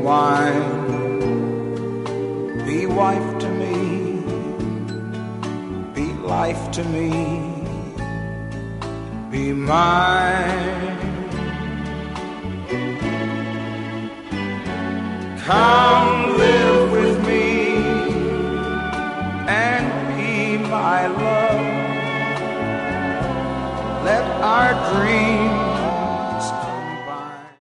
wine. Be wife to me, be life to me, be mine. Come live with me and be my love. Let our dreams